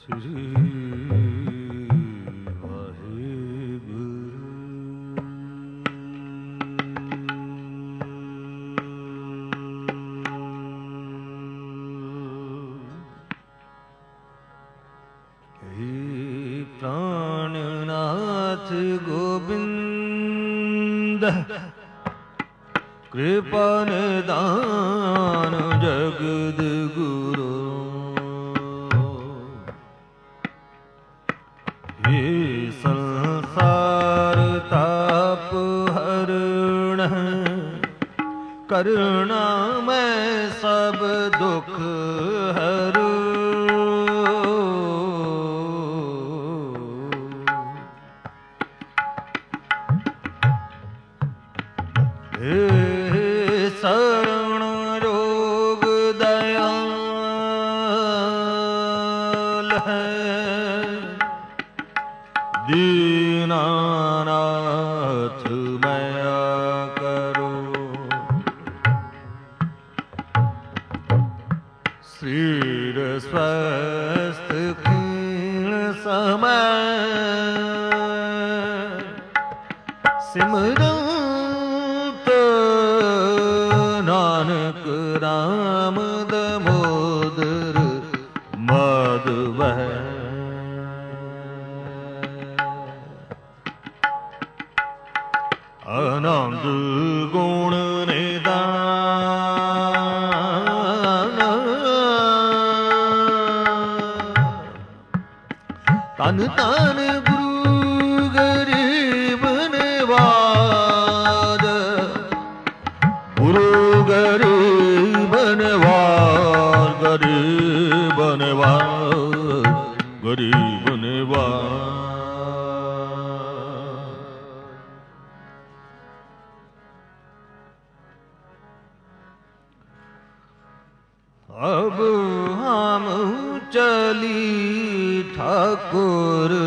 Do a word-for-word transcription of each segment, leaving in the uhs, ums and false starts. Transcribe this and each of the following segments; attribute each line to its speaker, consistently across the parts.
Speaker 1: कृपा निदान जगद गुरु हे संसार ताप हरण करुणा में सब दुख हर शरण रोग दयाल है दीनानाथ मया करो श्रीर स्वस्थ क्षीण समय सिमरन नानक राम दामोदर माधव आनंद गुण निदान तन तन गुरु गरीब निवाज गुरु गरीब निवार गरीब निवार गरीब निवार अब हम चली ठाकुर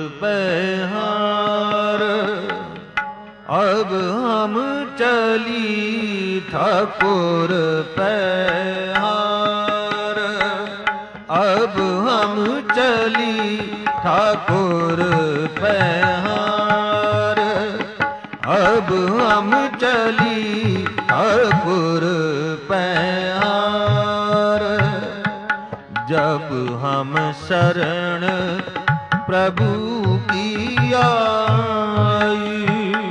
Speaker 1: पहार अब हम चली ठाकुर पहार अब हम चली ठाकुर पहार अब हम चली ठाकुर पहार जब हम शरण प्रभु की आई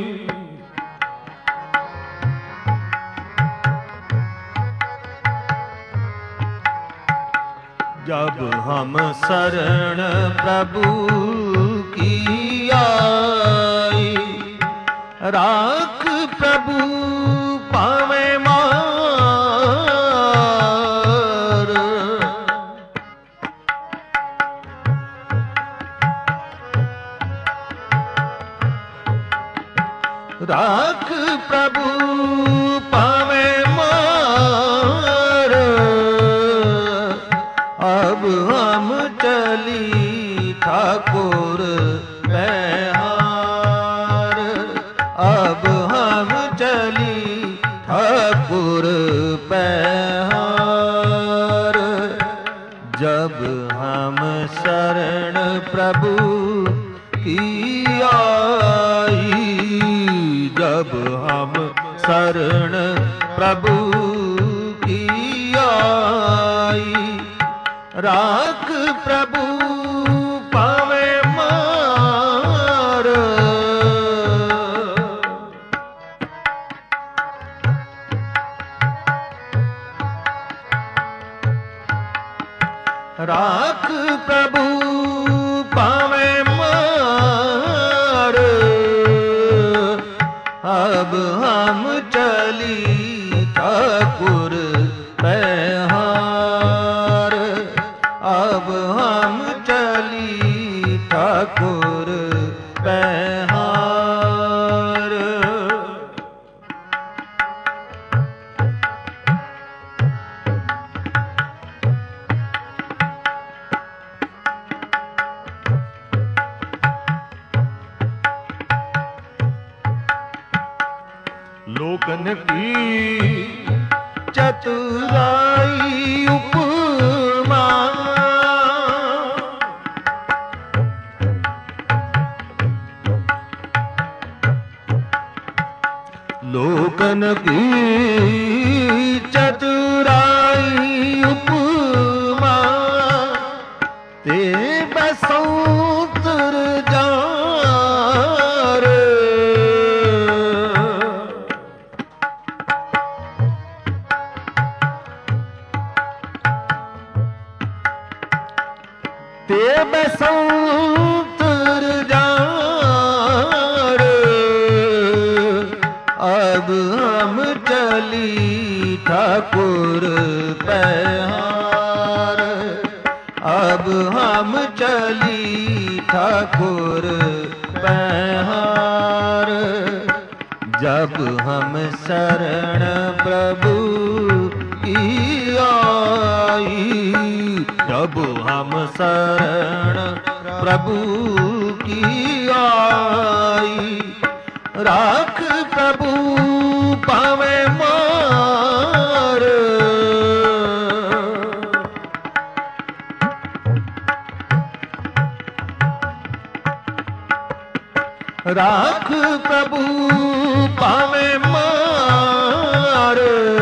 Speaker 1: जब हम शरण प्रभु की आई राख प्रभु पावे मार राख प्रभु पावे मार अब हम चली ठाकुर पहार अब हम चली ठाकुर पहार जब हम शरण प्रभु की आई जब हम शरण प्रभु की आई राख प्रभु पावे मार राख प्रभु पावे मार अब हम चली ठाकुर पहार अब हम चली ठाकुर पहार लोकन की चतुराई उपमा लोकन की चतुराई उपमा ते बसंतर जार ते बसंतर जार अब हम चली ठाकुर पहार अब हम चली ठाकुर पहार जब हम शरण प्रभु की आई जब हम शरण प्रभु की आई राख प्रभु पावे मार राख प्रभु पावे मार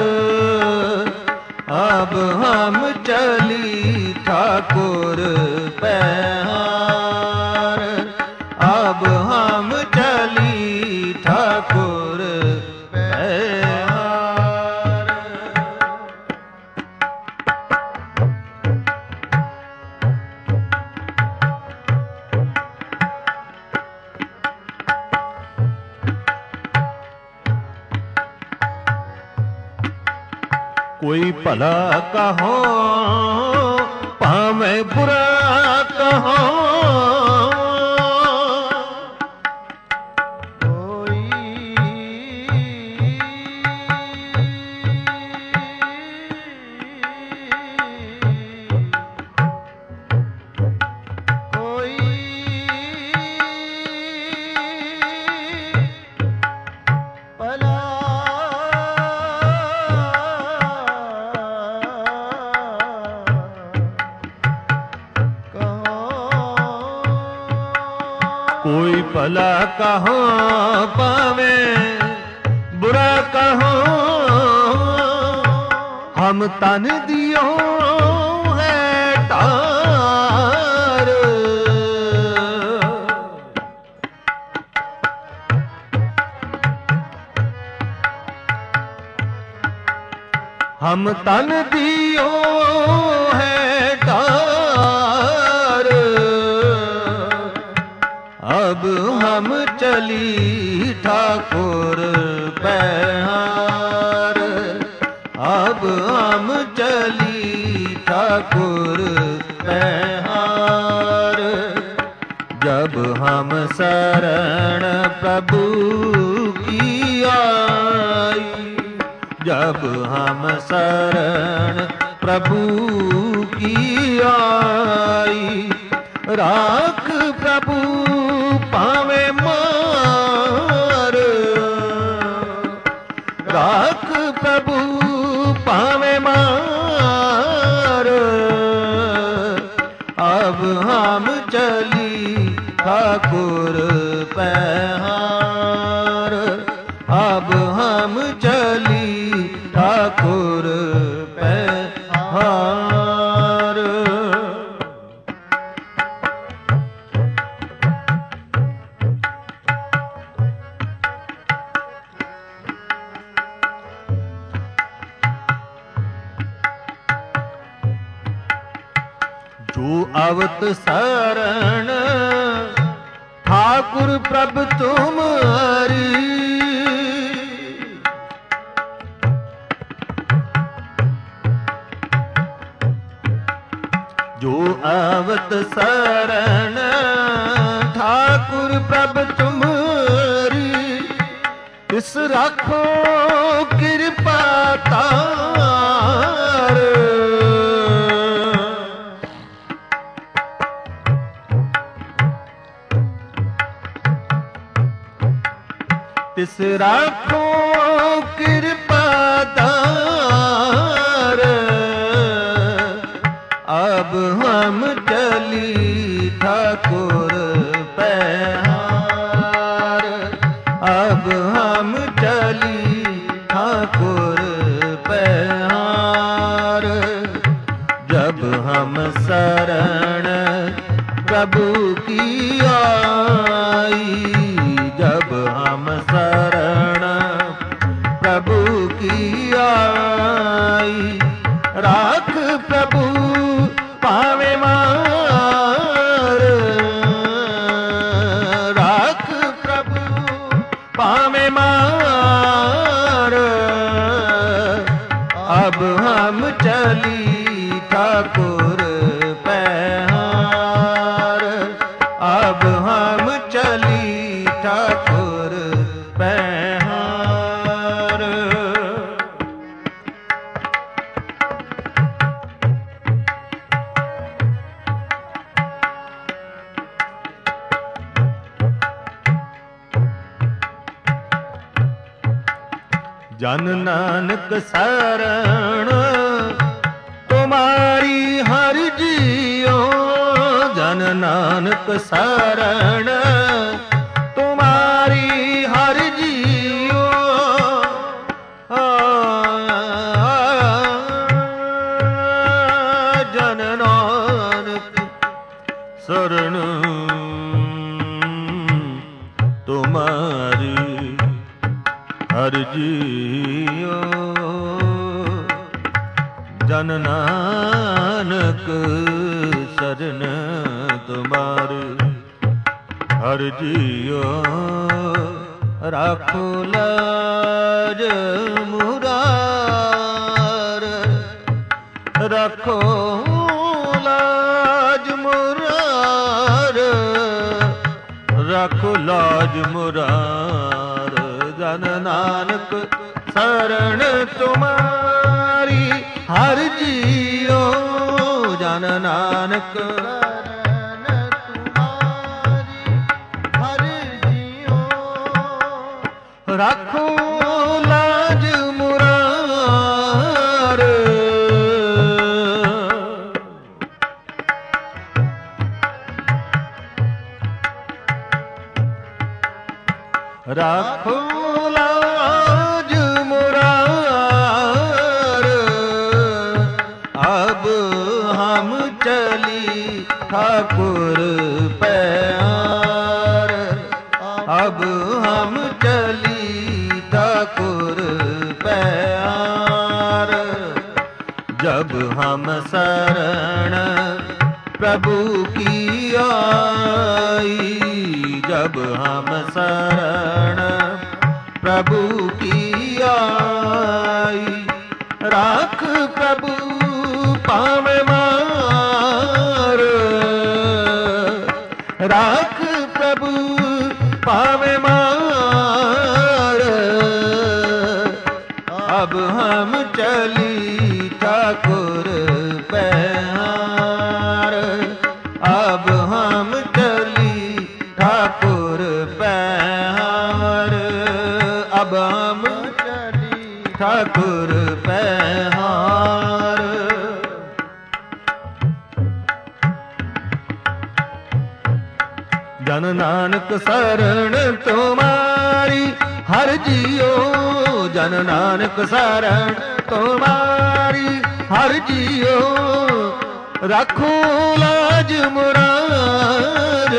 Speaker 1: अब हम चली ठाकुर पहार अब हम चली ठाकुर पहार कोई भला कहो पावे बुरा कहो कोई भला कहो पावे बुरा कहो हम तन दियो है तार हम तन दियो है तार अब हम चली ठाकुर पहार अब हम चली ठाकुर पहार जब हम शरण प्रभु की आई जब हम शरण प्रभु की आई राख प्रभु पावे मार राख प्रभु पावे मार अब हम चली ठाकुर पहार अब हम चली ठाकुर पहार जो अवत शरण ठाकुर प्रभु तुम्हारी जो अवत शरण ठाकुर प्रभु तुम्हारी इस रखो कृपा तार तिस राखो कृपा तार अब हम चली ठाकुर पहार अब हम चली प्रभु की आई। जब हम शरण प्रभु की आई, राख प्रभु पावे मार। राख प्रभु पावे मार। अब हम चली ठाकुर पैहार। अब हम चली ठाकुर पैहार। जन नानक शरण तुम्हारी हर जियो। जन नानक शरण तुम्हारी हर जियो। जन नानक शरण तुम्हारी हर जियो। जन नानक शरण तुम्हारे हर जियो। राखो लाज मुरार। राखो लाज मुरार। राखो लाज मुरार। जन नानक शरण तुम्हारी हर जियो। जन नानक शरण तुम्हारी हर जियो। राखो लाज मुरार। राखो लाज मुरार। अब हम चली ठाकुर पैहार। अब हम चली ठाकुर पैहार। जब हम शरण प्रभु की आई। जब हम शरण प्रभु की आई, राख प्रभु पावे मार। राख प्रभु पावे मार। अब हम चली ठाकुर पैहार। अब हम चली ठाकुर पैहार। अब हम चली ठाकुर पैहार। जन नानक शरण तुम्हारी हर जियो। जन नानक शरण तुम्हारी हर जियो। राखो लाज मुरार।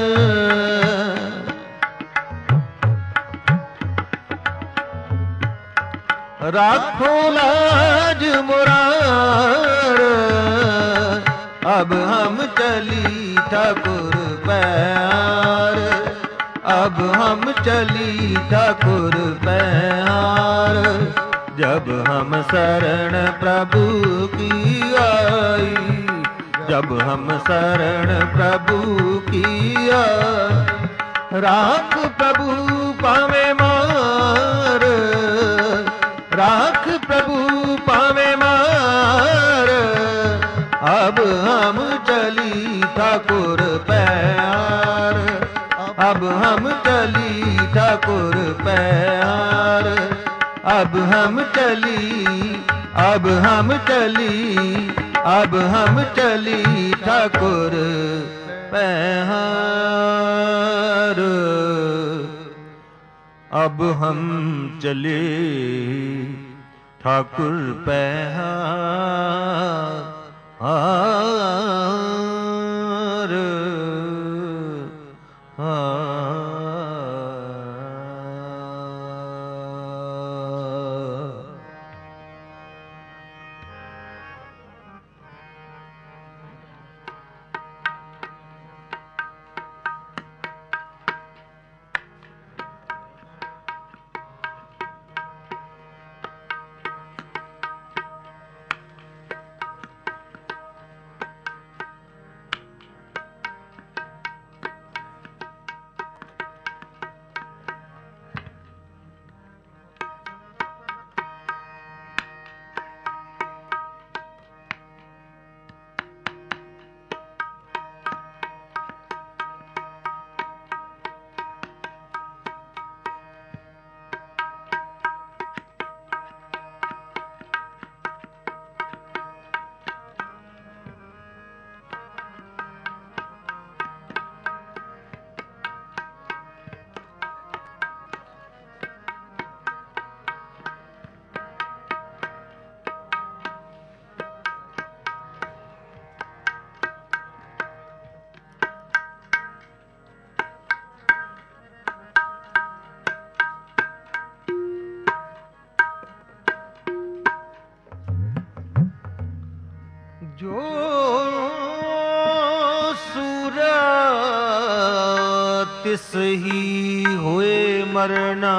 Speaker 1: राखो लाज मुरार। अब हम चली ठाकुर पैहार। अब हम चली ठाकुर पैहार। जब हम शरण प्रभु की आई। जब हम शरण प्रभु की आई, राख प्रभु पावे मार। राख प्रभु पावे मार। अब हम चली ठाकुर पैहार। अब हम चली ठाकुर पैहार। अब हम चली अब हम चली अब हम चली ठाकुर पैहार। अब हम चले ठाकुर पैहार। ਜੋ ਸੂਰਾ ਤਿਸ ਹੀ ਹੋਏ ਮਰਨਾ,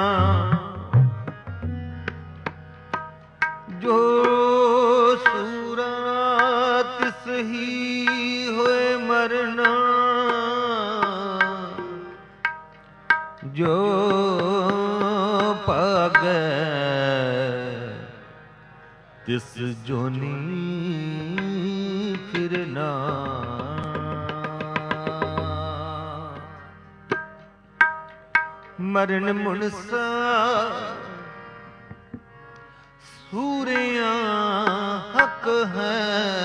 Speaker 1: ਜੋ ਸੂਰਾ ਤਿਸ ਹੀ ਹੋਏ ਮਰਨਾ, ਜੋ ਭਾਗੈ ਤਿਸ ਜੋਨੀ ਫਿਰਨਾ। ਮਰਨ ਮੁਨਸਾ ਸੂਰਿਆਂ ਹੱਕ ਹੈ,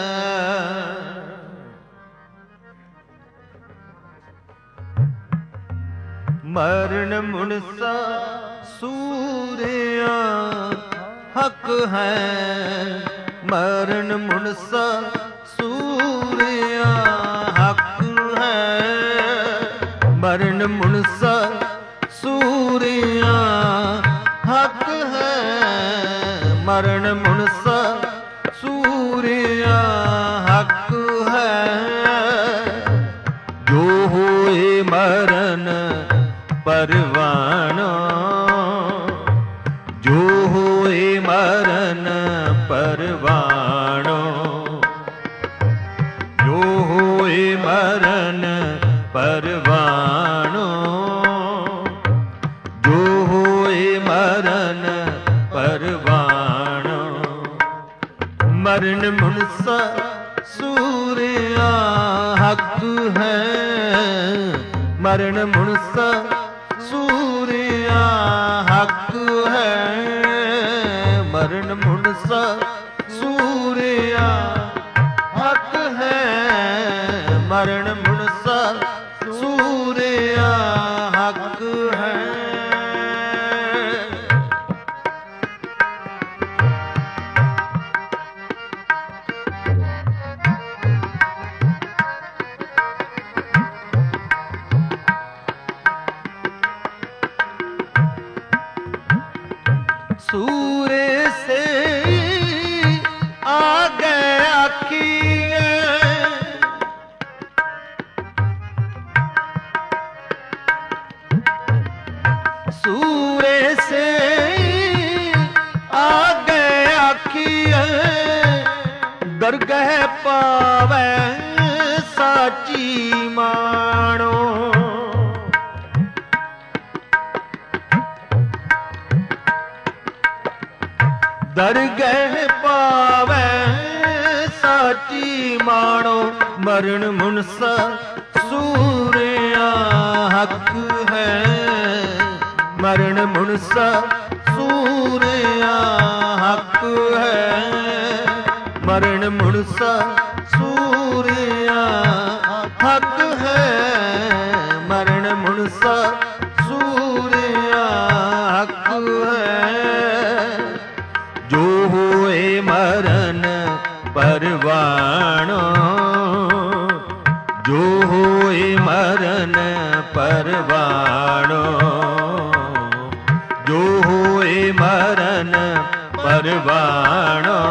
Speaker 1: ਮਰਨ ਮੁਨਸਾ ਸੂਰਿਆਂ ਹੱਕ ਹੈ, ਮਰਨ ਮੁਨਸਾ ਸੂਰਿਆਂ ਹੱਕ ਹੈ, ਮਰਨ ਮੁਨਸਾ ਸੂਰਿਆਂ ਹੱਕ ਹੈ, ਮਰਨ ਮੁਨਸਾ ਸੂਰਿਆਂ ਹੱਕ ਹੈ, ਜੋ ਹੋਏ ਮਰਨ ਪਰਵਾਣਾ, ਜੋ ਹੋਏ ਮਰਨ ਪਰਵਾਣੋ, ਜੋ ਹੋਏ ਮਰਨ ਪਰਵਾਣੋ, ਜੋ ਹੋਏ ਮਰਨ ਪਰਵਾਣੋ। ਮਰਨ ਮੁਨਸਾ ਸੂਰਿਆਂ ਹੱਕ ਹੈ, ਮਰਨ ਮੁਨਸਾ ਸੂਰਿਆਂ ਹੱਕ ਹੈ, ਮਰਨ ਮੁਨਸਾ ਸੂਰਿਆਂ ਹੱਕ ਹੈ, ਮਰਨ ਮੁਨਸਾ ਸੂਰਿਆਂ ਹੱਕ ਹੈ। सूरे से आगे आखिए, सूरे से आगे आखिए, दरगह पावे साची मानो, दरगह पावे साची मानो। मरण मुनसा सूरिया हक है, मरण मुनसा सूरिया हक है, मरण मुनसा सूरिया हक है, मरण मुनसा सूरिया हक है। जो होए मरण परवाणो, जो होए मरण परवाणो, जो होए मरण परवाणो,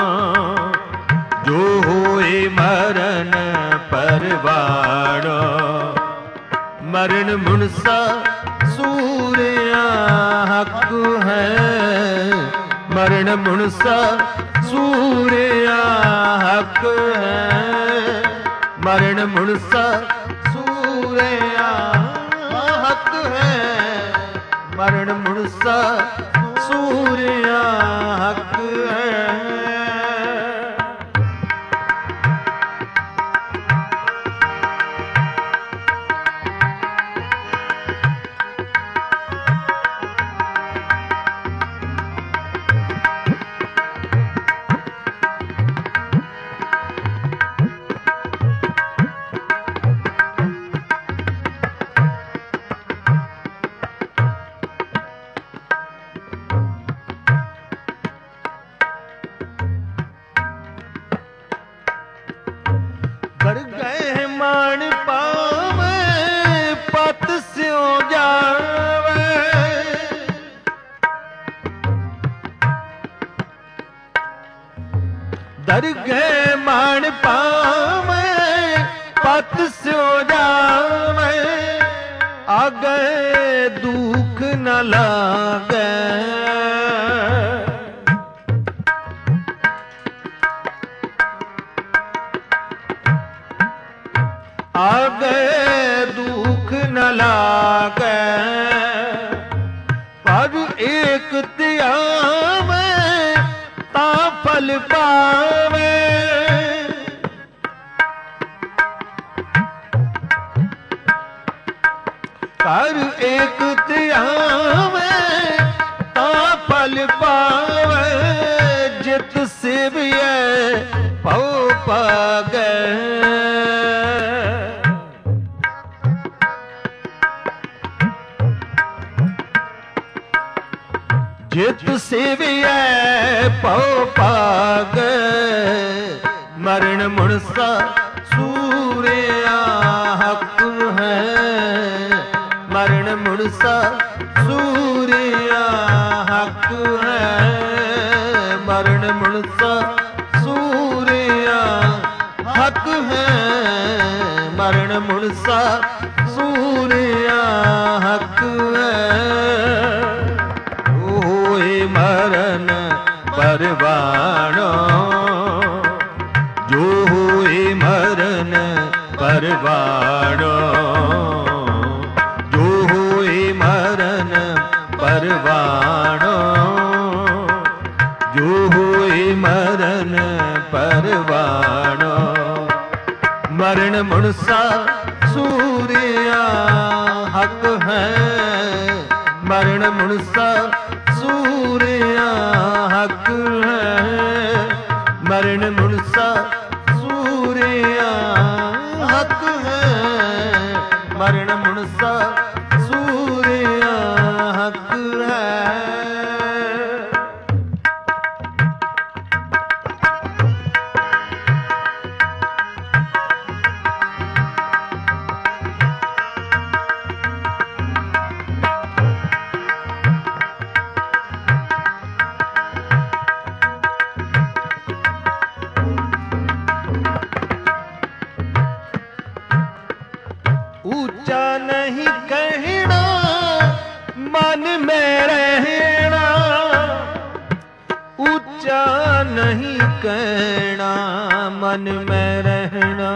Speaker 1: जो होए मरण परवाणो। मरण मुनसा सूरिया हक है, मरण मुनसा सूरिया हक है, मरण मुनसा सूरिया हक है, मरण मुनसा सूरिया हक है। आगे दुख न लागे, आगे दुख न लागे, पर एक त्यावे ता फल पावे। कर एक त्यावे ता फल पावे, जित सेविए पौ पागे। जित सेविए पौ पागे, मरण मुनसा सूर्या हक है। मरण मुनसा सूर्या हक है, मरण मुनसा सूर्या हक है, मरण मुनसा सूर्या हक है। होए मरण परवाणो, जो होए मरण परवाणो, जो होए मरण परवाणो, जो होए मरण परवाणो। मरण मुनसा सूर्या हक है, मरण मुनसा सूर्या हक है, मरण मुनसा सूर्या हक है, मरण मुनसा सूर्या हक है। ऊंचा नहीं कहना मन में रहना, ऊंचा नहीं कहना मन में रहना,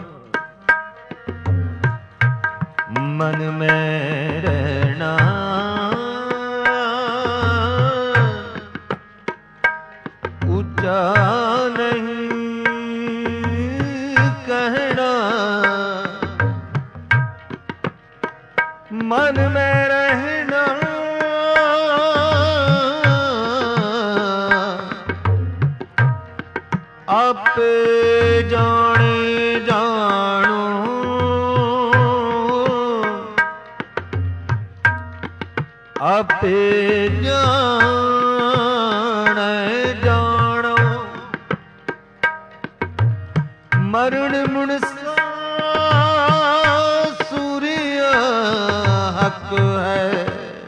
Speaker 1: मन में रहना। ऊंचा नहीं कहना मन में रहना। आपे जाने जानो, आपे जाने जानो। मरण मुनसा सूर्या हक है,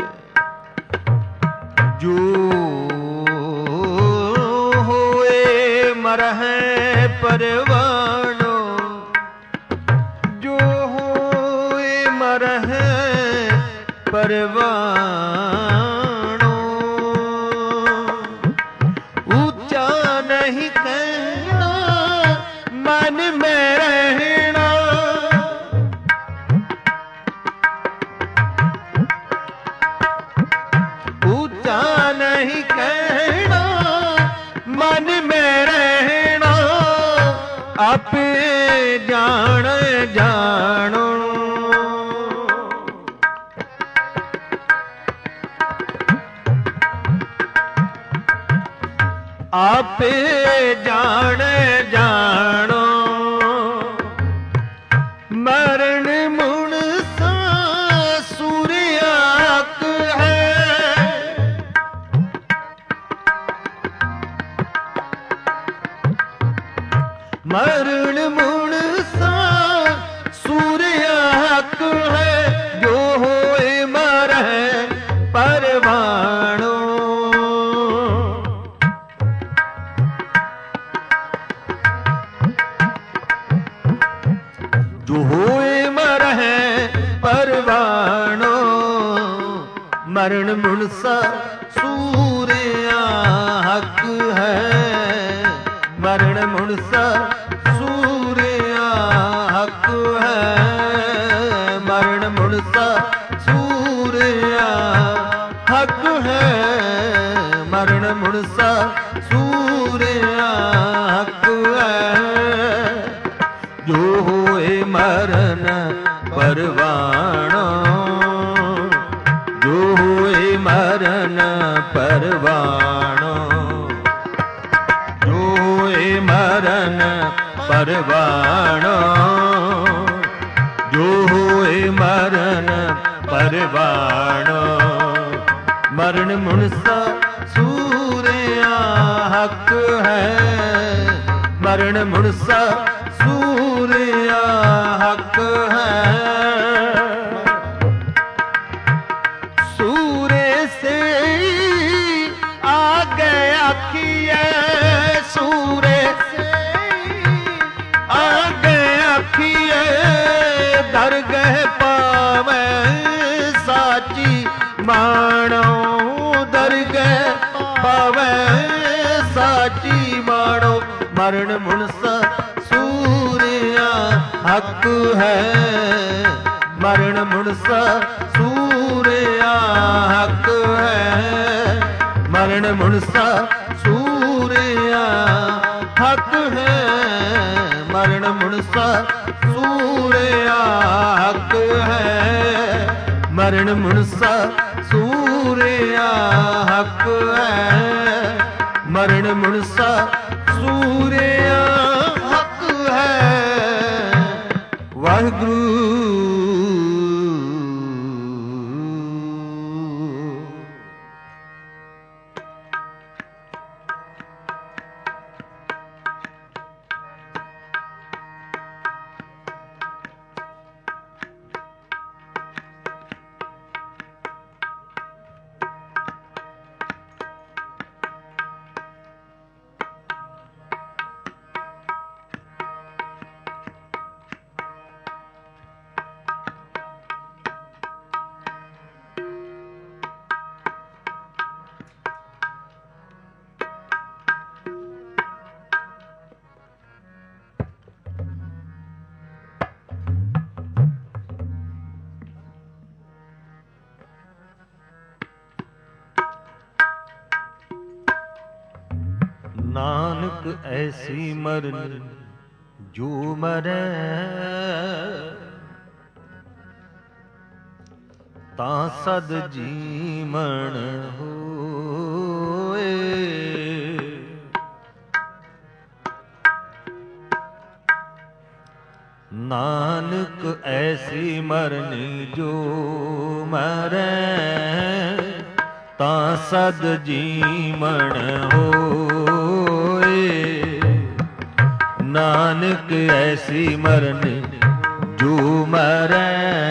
Speaker 1: जो होए मरहे परवाणो, जो होए मरहे परवाणो। ऊंचा नहीं कहना मन में रहना, ऊंचा नहीं कहना मन में रहना। आप जान जानो, आप जान जानो। मरण मुनसा सूर्या हक है, मरण मुनसा सूर्या हक है, जो होए मरहे परवाणो। जो होए मरहे परवाणो। ਮਰਨ ਮੁਨਸਾ ਸੂਰਿਆ ਹੱਕ ਹੈ, ਮਰਨ ਮੁਨਸਾ ਸੂਰਿਆ ਹੱਕ ਹੈ, ਮਰਨ ਮੁਨਸਾ ਸੂਰਿਆ ਹੱਕ ਹੈ, ਮਰਨ ਮੁਨਸਾ ਸੂਰਿਆ ਹੱਕ ਹੈ। ਜੋ ਹੋਏ ਮਰਨ ਪਰਵਾਣਾ, ਜੋ ਹੋਏ ਮਰਨ ਪਰਵਾਣਾ, ਜੋ ਹੋਏ ਮਰਨ ਪਰਵਾਣਾ, ਜੋ ਹੋਏ ਮਰਨ ਪਰਵਾਣਾ, ਮਰਨ ਮੁਨਸਾ ਸੂਰਿਆ ਹੱਕ ਹੈ, ਮਰਨ ਮੁਨਸਾ ਸੂਰਿਆ ਹੱਕ ਹੈ। ਸੂਰੇ ਸੇ ਆਗੇ ਆਖੀਏ, ਸੂਰੇ ਸੇ ਆਗੇ ਆਖੀਏ, ਦਰਗਹਿ ਪਾਵੈ ਸਾਚੀ ਮਾਣੋ, ਦਰਗਹਿ ਪਾਵੈ ਸਾਚੀ ਮਾਣੋ, ਮਰਨ ਮੁਨਸਾ ਸੂਰਿਆ ਹੱਕ ਹੈ, ਮਰਨ ਮੁਨਸਾ ਸੂਰਿਆ ਹੱਕ ਹੈ, ਮਰਨ ਮੁਨਸਾ ਸੂਰਿਆ ਹੱਕ ਹੈ, ਮਰਨ ਮੁਨਸਾ ਸੂਰਿਆ ਹੱਕ ਹੈ, ਮਰਨ ਮੁਨਸਾ ਸੂਰਿਆ ਹੱਕ ਹੈ, ਮਰਨ ਮੁਨਸਾ ਸੂਰਿਆ ਹੱਕ ਹੈ। ਵਾਹਿਗੁਰੂ ਨਾਨਕ ਐਸੀ ਮਰਨ ਜੋ ਮਰੈ, ਤਾਂ ਸਦ ਜੀਵਨ ਹੋਏ। ਨਾਨਕ ਐਸੀ ਮਰਨ ਜੋ ਮਰੈ, ਤਾਂ ਸਦ ਜੀਵਨ ਹੋਏ। ਨਾਨਕ ਐਸੀ ਮਰਨ ਜੋ ਮਰੈ,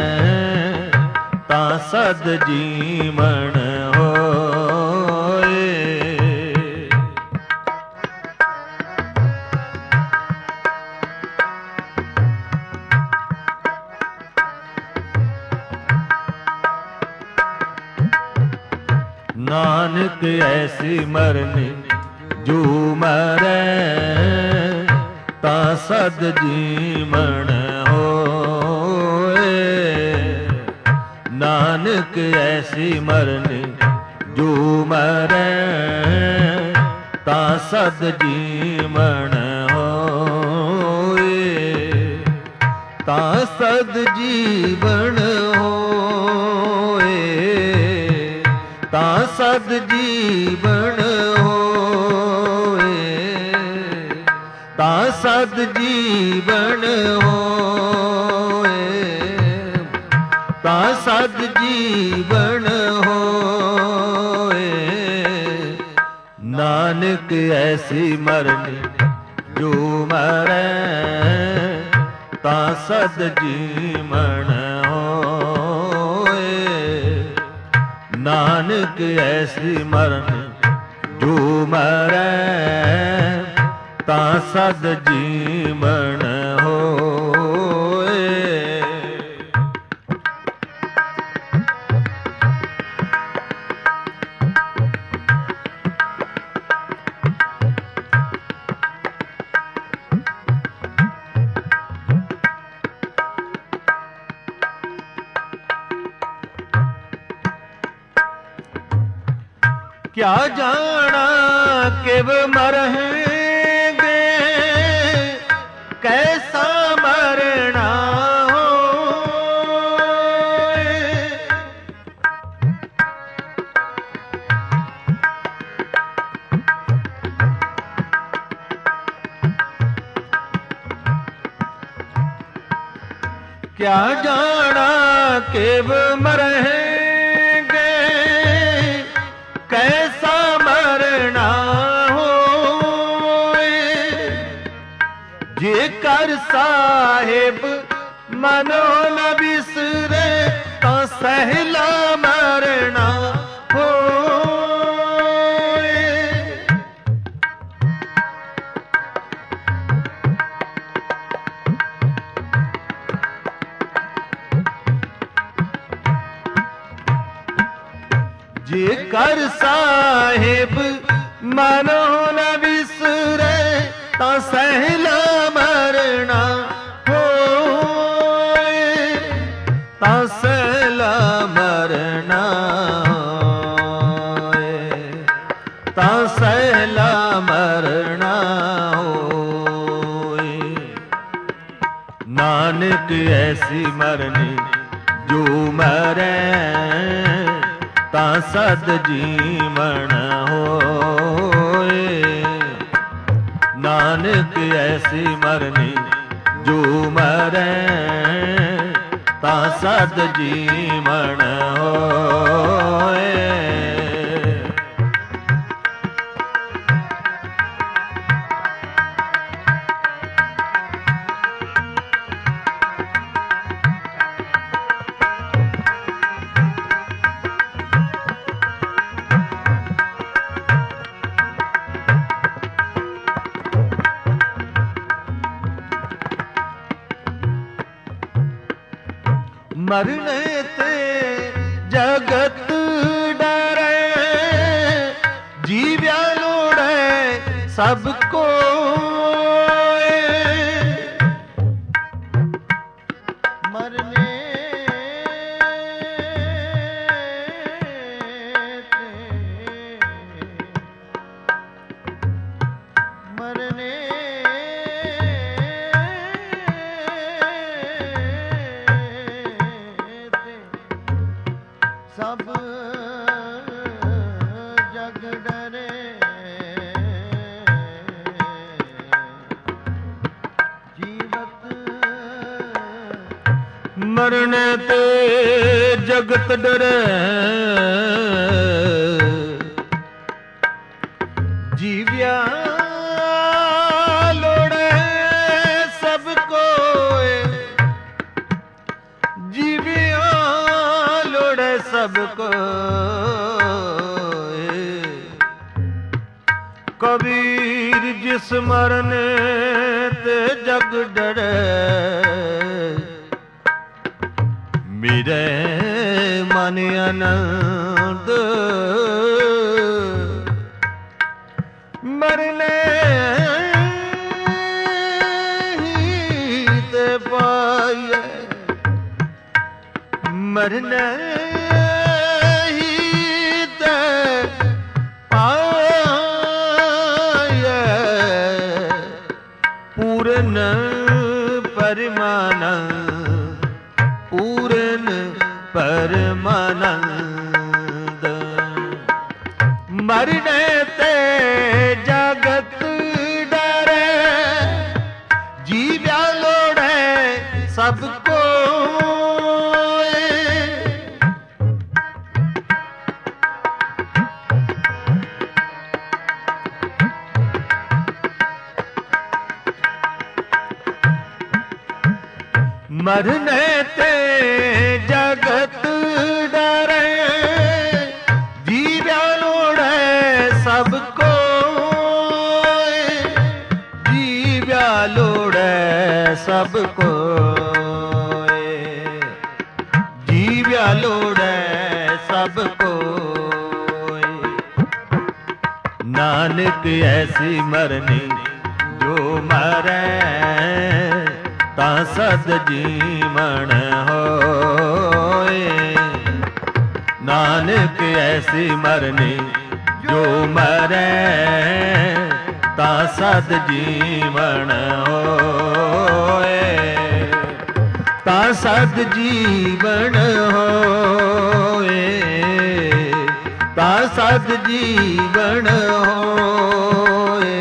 Speaker 1: ਤਾਂ ਸਦ ਜੀਵਨ ਹੋਏ। ਨਾਨਕ ਐਸੀ ਮਰਨ ਜੋ ਮਰੈ, ਤਾਂ ਸਦ ਜੀਵਨ ਹੋਏ। ਨਾਨਕ ਐਸੀ ਮਰਨ ਜੋ ਮਰੈ, ਤਾਂ ਸਦ ਜੀਵਨ ਹੋਏ। ਤਾਂ ਸਦ ਜੀਵਨ ਹੋਏ, ਤਾਂ ਸਦ ਜੀਵਨ ਹੋਏ। ਤਾਂ ਸਦ ਜੀਵਨ ਹੋਏ, ਤਾਂ ਸਦ ਜੀਵਨ ਹੋਏ। ਨਾਨਕ ਐਸੀ ਮਰਨ ਜੋ ਮਰੈ, ਤਾਂ ਸਦ ਜੀਵਨ ਹੋਏ। ਨਾਨਕ ਐਸੀ ਮਰਨ ਜੋ ਮਰੈ, ਤਾਂ ਸਦ ਜੀਵਨ ਹੋਏ। क्या जाना किब मरहेंगे, कैसा मरना हो। क्या जाना किब मरहेंगे, कैसा मरना हो। जे कर साहिब मनो न बिसरे, तो सहला मरना हो। जे कर साहिब मनो न बिसरे, तो सहला मरना हो। तो सहला मरना हो, तो सहला मरना हो। नानक ऐसी मरनी जो मरे, ता सद जीवन होए। नानक ऐसी मरनी जो मरे, ता सद जीवन होए। मरने ते जगत डरे, जीव्या लोड़े सबको। मरने मरने सब जग डरे, जीवत मरने ते जगत डरे। जीव्या लोड़े सबको, जीव्या लोड़े सबको। कबीर जिस मरने ते जग डरे, मेरे मन आनंद मरने ही ते पाए। मरने ही ते पाए, पूर्ण परमानंद, पूर्ण परमानंद। मरने ते जगत डरे, जीव्या लोड़े सबको। मरने ते जगत डरे, जीव्या लोड़े सबको। जीव्या लोड़े सबको, जीव्या लोड़े सबको। नानक ऐसी मरनी जो मरे, ता सद जीवन होए। नानक ऐसी मरनी ਜੋ ਮਰੈ ਤਾਂ ਸਦ ਜੀਵਨ ਹੋਏ, ਤਾਂ ਸਦ ਜੀਵਨ ਹੋਏ, ਤਾਂ ਸਦ ਜੀਵਨ ਹੋਏ।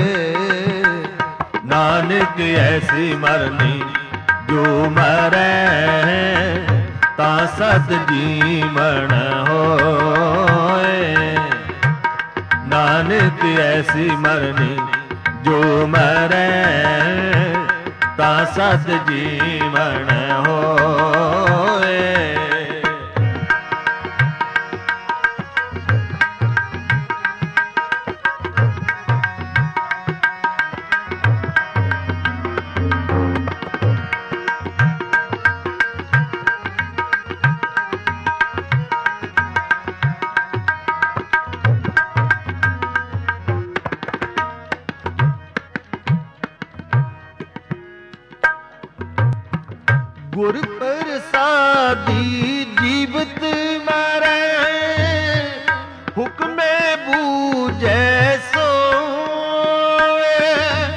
Speaker 1: ਨਾਨਕ ਐਸੀ ਮਰਨੀ ਜੋ ਮਰੈ ਤਾਂ ਸਦ ਜੀਵਨ ਹੋਏ। ਨਾਨਕ ਐਸੀ ਮਰਨੀ ਜੋ ਮਰੈ ਤਾਂ ਸਦ ਜੀਵਨ ਹੋਏ। ਗੁਰ ਪ੍ਰਸਾਦੀ ਜੀਵਤ ਮਰੈ, ਹੁਕਮੇ ਬੂਝੈ ਸੋਏ।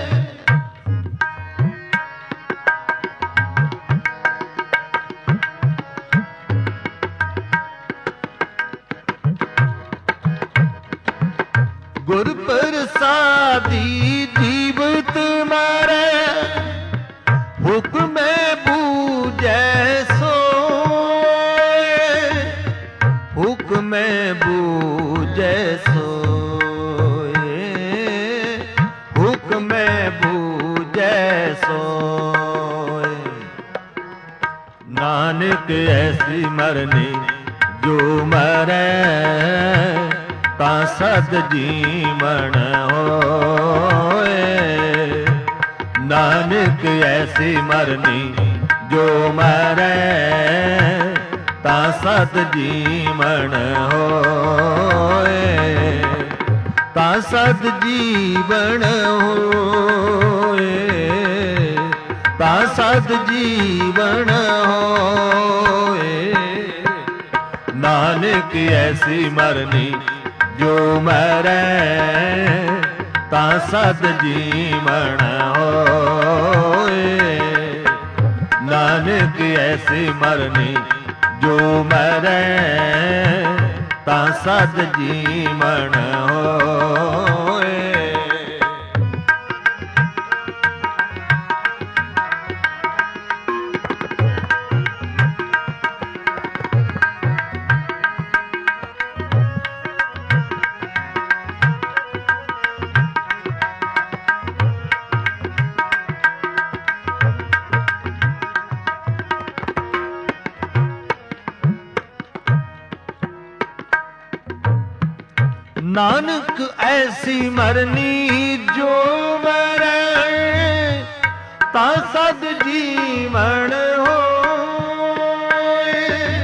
Speaker 1: ਗੁਰ ਪ੍ਰਸਾਦੀ ਜੀਵਤ ਮਰੈ, ਹੁਕਮੇ ਬੂਝੈ ਸੋਏ। ਹੁਕਮੇ ਬੂਝੈ ਸੋਏ, ਹੁਕਮੇ ਬੂਝੈ ਸੋਏ। ਨਾਨਕ ਐਸੀ ਮਰਨੀ ਜੋ ਮਰੈ ਤਾਂ ਸਦ ਜੀਵਨ ਹੋਏ। ਨਾਨਕ ਐਸੀ ਮਰਨੀ ਜੋ ਮਰੈ ਤਾਂ ਸਦ ਜੀਵਨ ਹੋਏ। ਤਾਂ ਸਦ ਜੀਵਨ ਹੋਏ, ਤਾਂ ਸਦ ਜੀਵਨ ਹੋਏ। ਨਾਨਕ ਐਸੀ ਮਰਨੀ ਜੋ ਮਰੈ ਤਾਂ ਸਦ ਜੀਵਨ ਹੋਏ। ਨਾਨਕ ਐਸੀ ਮਰਨੀ ਜੋ ਮਰੈ ਤਾਂ ਸਦ ਜੀਵਨ ਹੋਏ। ਨਾਨਕ ਐਸੀ ਮਰਨੀ ਜੋ ਮਰੈ ਤਾਂ ਸਦ ਜੀਵਨ ਹੋਏ।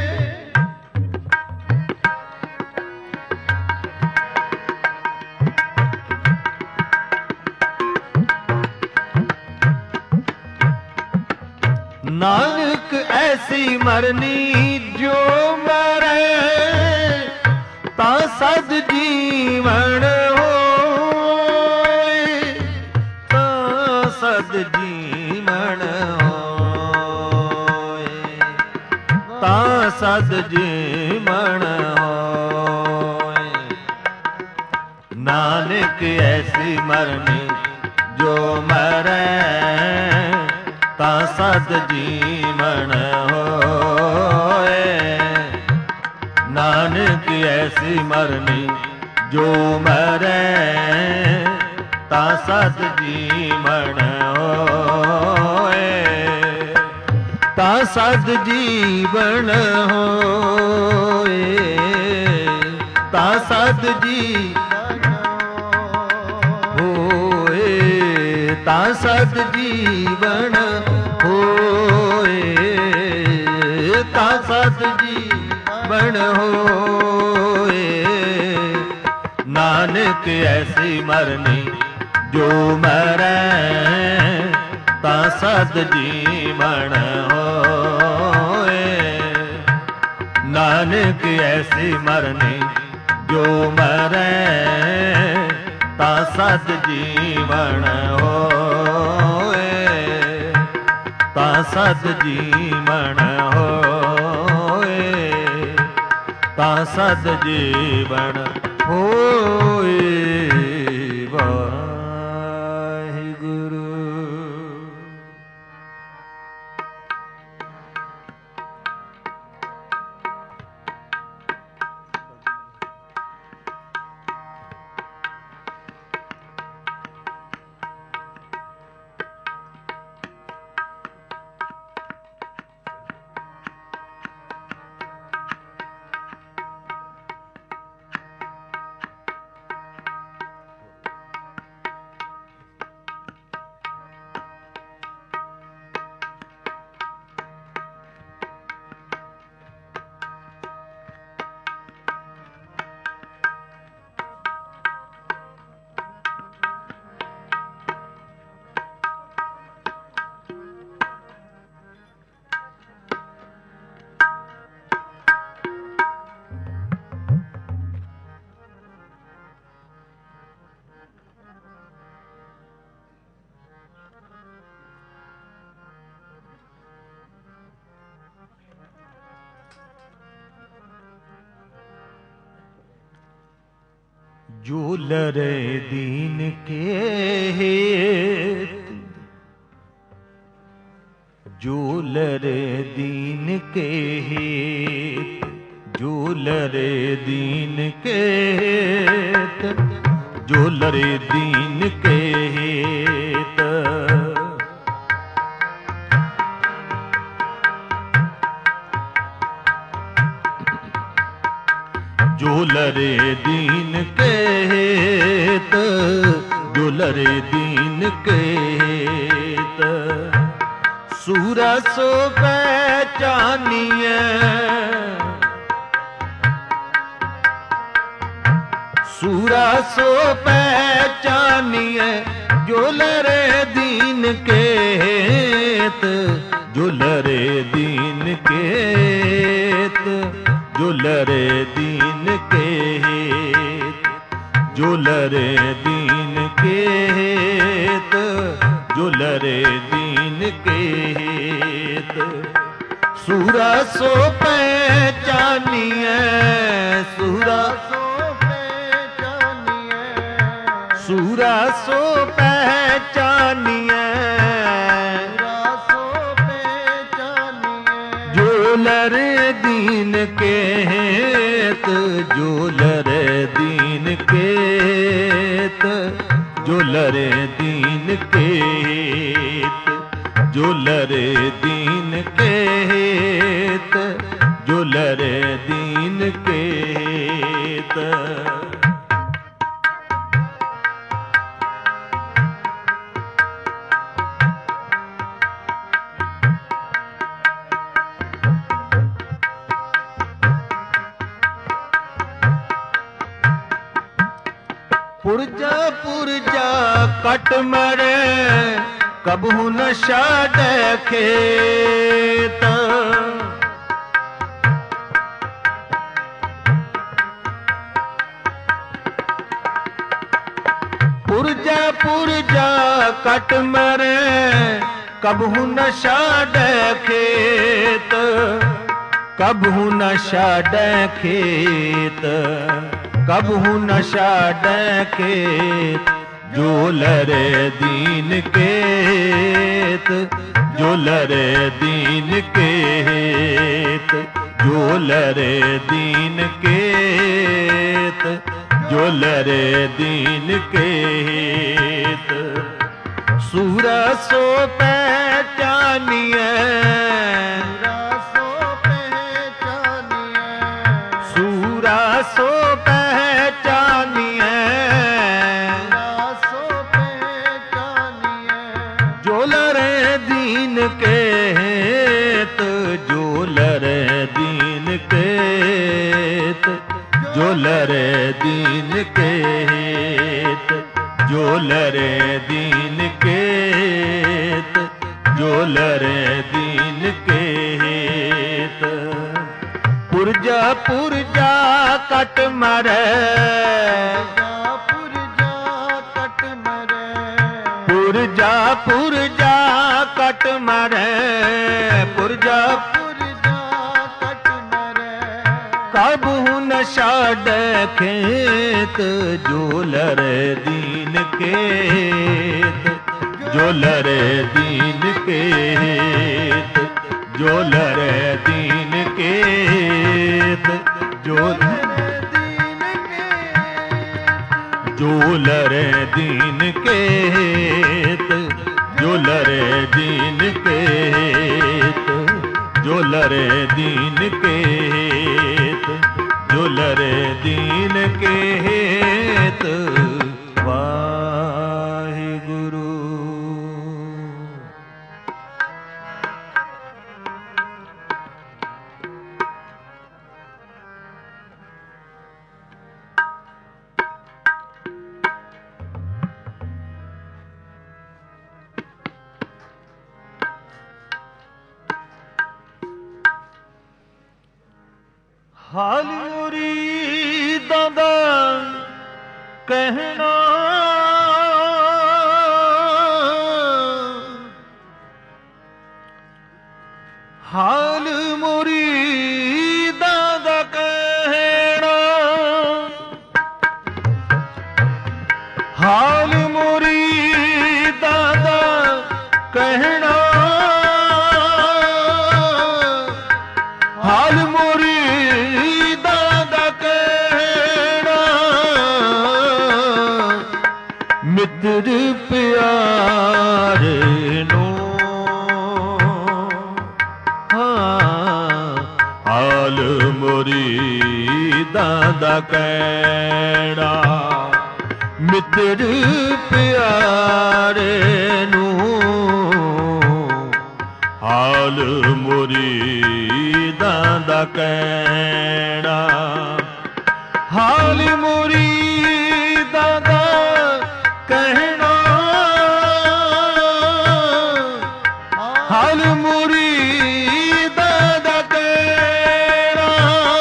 Speaker 1: ਨਾਨਕ ਐਸੀ ਮਰਨੀ ਜੋ ਮਰੈ ਤਾਂ ਸਦ ਜੀਵਨ ਹੋਏ। ਤਾਂ ਸਦ ਜੀਵਨ ਹੋਏ, ਤਾਂ ਸਦ ਜੀਵਨ ਹੋਏ। ਨਾਨਕ ਐਸੀ ਮਰਨੀ ਜੋ ਮਰੈ ਤਾਂ ਸਦ ਜੀਵਨ ਹੋਏ। ਨਾਨਕ ਐਸੀ ਮਰਨੀ ਜੋ ਮਰੈ ਤਾਂ ਸਦ ਜੀਵਨ ਹੋਏ। ਤਾਂ ਸਦ ਜੀਵਨ ਹੋਏ, ਤਾਂ ਸਦ ਜੀਵਨ ਹੋਏ। ਤਾਂ ਸਦ ਜੀਵਨ ਹੋਏ, ਤਾਂ ਸਦ ਜੀਵਨ ਹੋਏ। ਨਾਨਕ ਐਸੀ ਮਰਨੀ ਜੋ ਮਰੈ ਤਾਂ ਸਦ ਜੀਵਨ ਹੋਏ। ਨਾਨਕ ਐਸੀ ਮਰਨੀ ਜੋ ਮਰੈ ਤਾ ਸਦ ਜੀਵਨ ਹੋਏ, ਤਾ ਸਦ ਜੀਵਨ ਹੋਏ, ਤਾ ਸਦ ਜੀਵਨ ਹੋਏ। ਵਾਹਿਗੁਰੂ। झूलरे दीन के हेत, झूलरे दीन के हेत, झूलरे दीन के हेत, झूलरे दीन के हेत। झूलरे दीन के हेत, झूलरे दीन के हेत। सूरा सो पहचानिए, सूरा सो पहचानिए, झूलरे दीन के हेत, झूलरे दीन के हेत, झूलरे दीन के हेत, झूलरे दीन के हेत, झूलरे दीन के हेत। सूरा सो पहचानिए, सूरा सो पहचानिए, सूरा सो पहचानिए, झूलरे दीन के हेत, झूलरे दीन के हेत, झूलरे दीन के हेत, झूलरे दीन के हेत, झूलरे दीन के हेत। पुरजा पुरजा कट मरे, कबहू न छाड़े खेत। पुरजा पुरजा कट मरे, कबहू न छाड़े खेत, कबहू न छाड़े खेत, कबहू न छाड़े खेत। झूलरे दीन के हेत, झूलरे दीन के हेत, झूलरे दीन के हेत, झूलरे दीन के हेत। सूरा सो पहचानिए, सूरा सो पहचानिए, झूलरे दीन के हेत, झूलरे दीन के हेत, झूलरे दीन के हेत, झूलरे दीन के हेत, झूलरे दीन के हेत। पुरजा पुरजा कट मरै पुरजा पुरजा कट मरै पुरजा पुरजा कट मरै कबहू न छाड़ै खेत जोलर दीन केत जोलर दीन केत जोलर दीन केत जोलर दीन केत जोलर दीन केत जोलर दीन केत जोलर दीन केत जोलर दीन केत वाहिगुरु। हाल मुरीदां दा कहना हाल मुरीदां दा कहना हाल मुरीदां दा कहना हाल मुरीदां मित्र प्यारे नो हाँ हाल मुरीदां दा कहना मित्र प्यारे नो हाल मुरीदां दा कहना हाल मुरीदां दा कहना हाल मुरीदां दा कहना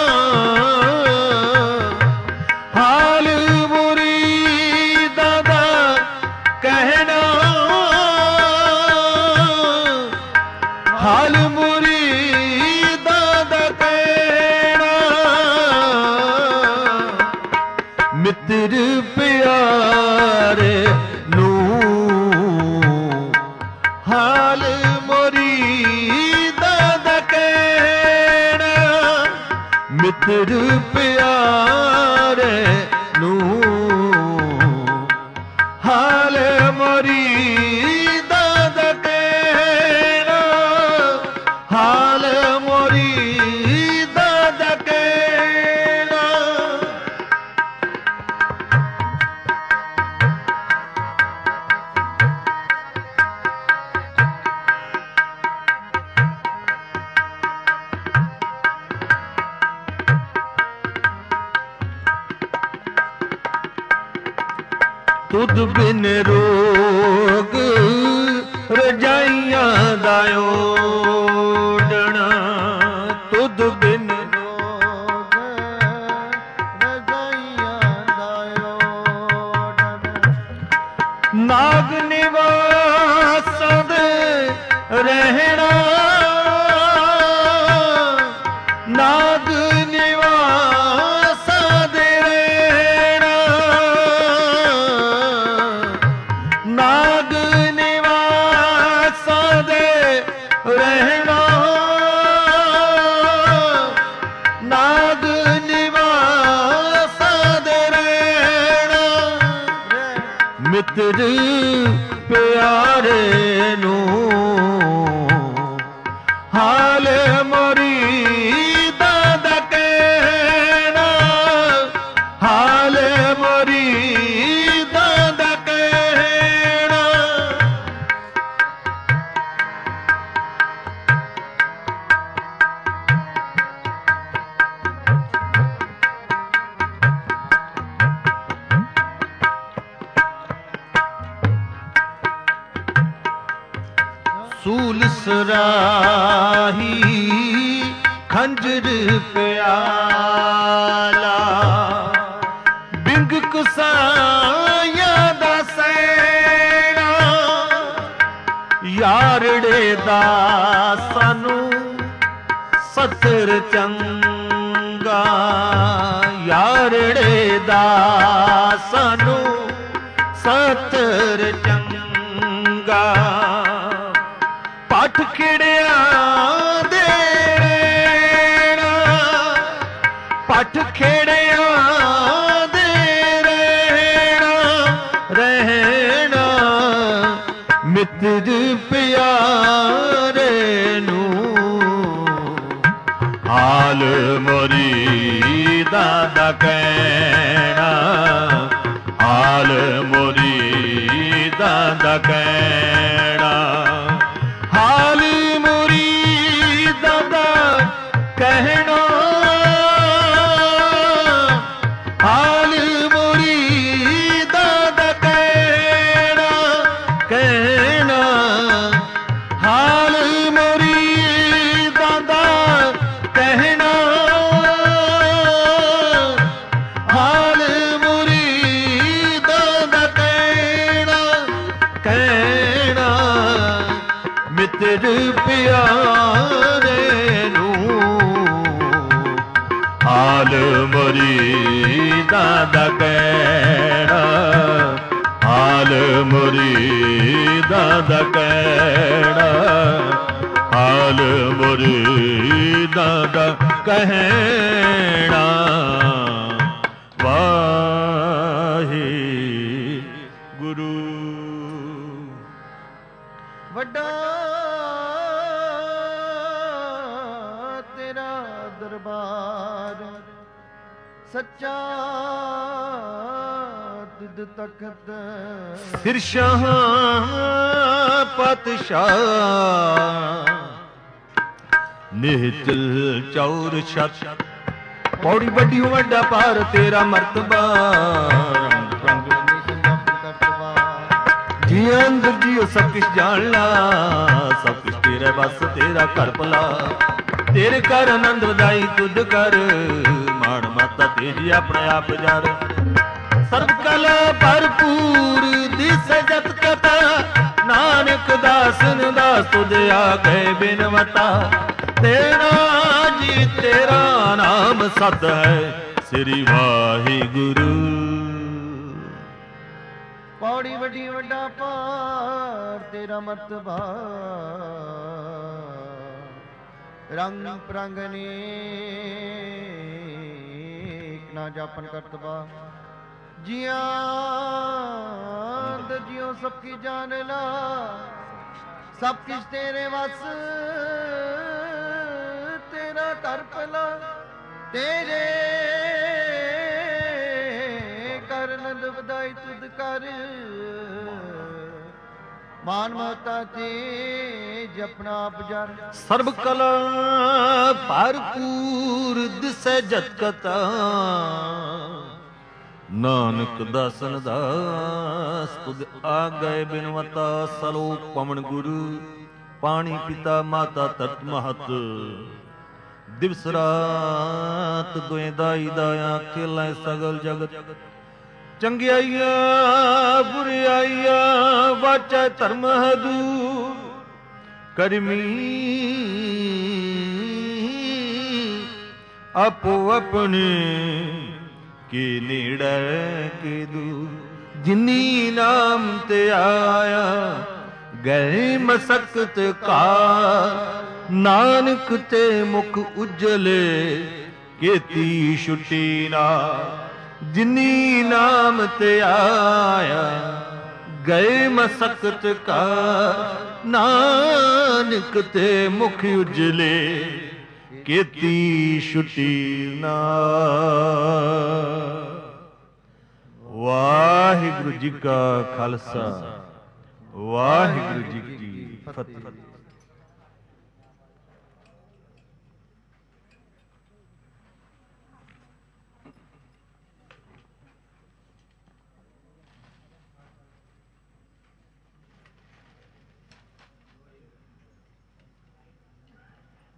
Speaker 1: हाल मुरीदां दा कहना हाल मुरीदां दा कहना मित्र प्यारे नू हाल मुरीदां दा कहना मित्र प्यारे नू हाल मुरीदां दा कहना हाल मुरीदां दा कहना तुद बिन रोग रजाइयां दा ओढ़ना तुद बिन रोग रजाइयां दा ओढ़ना नाग निवास दे रहना नाग निवास दे रहना नाग निवास दे रहना नाग निवास दे रहना मित्र प्यारे नू हाल मुरीदां दा कहना हाल मुरीदां दा कहना सूल सराही खंजर प्याला ਯਾਰੜੇ ਦਾ ਸਾਨੂੰ ਸਤਰ ਚੰਗਾ, ਯਾਰੜੇ ਦਾ ਸਾਨੂੰ ਸਤਰ ਚੰਗਾ, ਪੱਠ ਖੇੜਿਆਂ ਦੇ ਰਹਿਣਾ, ਪੱਠ ਖੇੜਿਆਂ ਦੇ ਰਹਿਣਾ, ਰਹਿਣਾ ਮਿੱਤਰ ਪਿਆਰੇ ਨੂੰ, ਹਾਲ ਮੁਰੀਦਾਂ ਦਾ ਕਹਿਣਾ, ਹਾਲ ਮੁਰੀਦਾਂ ਦਾ ਕਹਿਣਾ, ਹਾਲ ਮੁਰੀਦਾਂ ਦਾ ਕਹਿਣਾ, ਹਾਲ ਮੁਰੀਦਾਂ ਦਾ ਕਹਿਣਾ, ਕਹਿਣਾ ਹਾਲ ਮੁਰੀਦਾਂ ਦਾ ਕਹਿਣਾ, ਹਾਲ ਮੁਰੀਦਾਂ ਦਾ ਕਹਿਣਾ, ਕਹਿਣਾ ਮਿੱਤਰ ਪਿਆਰੇ ਨੂੰ, ਹਾਲ ਮੁਰੀਦਾਂ ਦਾ ਕਹਿਣਾ, ਹਾਲ ਮੁਰੀਦਾਂ ਦਾ ਕਹਿਣਾ, ਹਾਲ ਮੁਰੀਦਾਂ ਦਾ ਕਹਿਣਾ। ਵਾਹਿਗੁਰੂ।
Speaker 2: ਵੱਡਾ ਤੇਰਾ ਦਰਬਾਰ, ਸੱਚਾ ਤਿਦ ਤਖਤ,
Speaker 1: ਫਿਰ ਸ਼ਾਹ ਪਾਤਸ਼ਾਹ ਨਿਹਚਲ ਚੌਰ ਛਤ, ਪੌੜੀ ਵੱਡੀ ਵੱਡਾ ਪਾਰ ਤੇਰਾ ਮਰਤਬਾ, ਰੰਗ ਜੀ ਅੰਦਰ ਜੀਓ ਸਭ ਕੁਛ ਜਾਣਨਾ, ਸਭ ਕੁਛ ਤੇਰੇ ਬਸ ਤੇਰਾ ਘਰ ਭਲਾ, ਤੇਰੇ ਘਰ ਆਨੰਦ ਵਧਾਈ ਤੁਧ ਕਰ, ਮਾਣ ਮਾਤਾ ਤੇਰੀ ਆਪਣੇ ਆਪ ਜਰ, ਸਰਬ ਕਲ ਭਰਪੂਰ ਦਿਸੈ ਜਤ ਕਥਾ, ਨਾਨਕ ਦਾਸਨ ਦਾਸ ਤੁਧ ਆਗੇ ਬਿਨਵਤਾ, ਤੇਰਾ ਜੀ ਤੇਰਾ ਨਾਮ ਸਤ ਹੈ ਸ੍ਰੀ ਵਾਹਿਗੁਰੂ।
Speaker 2: ਪੌੜੀ ਵੱਡੀ ਵੱਡਾ ਪਾਰ ਤੇਰਾ ਮਰਤਬਾ, ਰੰਗ ਪ੍ਰੰਗ ਅਨੇਕ ਨਾ ਜਾਪਨ ਕਰਤਬਾ, ਜਿਆਂ ਅੰਦਰ ਜਿਉ ਸਭ ਕੀ ਜਾਣ ਲਾ, ਸਭ ਕੁਛ ਤੇਰੇ ਵਸ ਤੇਰਾ ਕਰ ਭਲਾ, ਤੇਰੇ ਕਰ ਨੰਦ ਵਧਾਈ ਤੁਧ ਕਰ, ਮਾਨ ਮਹਤਾ ਤੇਜ ਆਪਣਾ ਆਪ ਜਰ,
Speaker 1: ਸਰਬ ਕਲਾ ਭਰਪੂਰ ਦਿਸੈ ਜਤ ਕਥਾ, ਨਾਨਕ ਦਾਸਨ ਦਾਸ ਤੁਧ ਆਗੇ ਬਿਨਵਤਾ, ਸਲੋਕ ਪਵਨ ਗੁਰੂ ਪਾਣੀ ਪਿਤਾ ਮਾਤਾ ਤਤ ਮਹਤ, ਦਿਵਸ ਰਾਤ ਦੁਇ ਦਾਈ ਦਾਇਆ ਖੇਲਾਂ ਸਗਲ ਜਗਤ, ਚੰਗਿਆਈਆਂ ਬੁਰਿਆਈਆਂ ਵਾਚੈ ਧਰਮ ਹਦੂਰ, ਕਰਮੀ ਆਪੋ ਆਪਣੇ ਕੀ ਨੇੜੇ ਕੀ ਦੂਰ, ਜਿਨੀ ਨਾਮ ਤੇ ਆਇਆ ਗਏ ਮਸਕਤ ਕਾ, ਨਾਨਕ ਤੇ ਮੁਖ ਉਜਲੇ ਕੀਤੀ ਛੁੱਟੀ ਨਾ, ਜਿਨੀ ਨਾਮ ਤੇ ਆਇਆ ਗਏ ਮਸਕਤ ਕਾ, ਨਾਨਕ ਤੇ ਮੁਖ ਉਜਲੇ ਕੀਤੀ ਛੁੱਟੀ ਨਾ। ਵਾਹਿਗੁਰੂ ਜੀ ਕਾ ਖਾਲਸਾ, ਵਾਹਿਗੁਰੂ ਜੀ ਕੀ ਫਤਿਹ।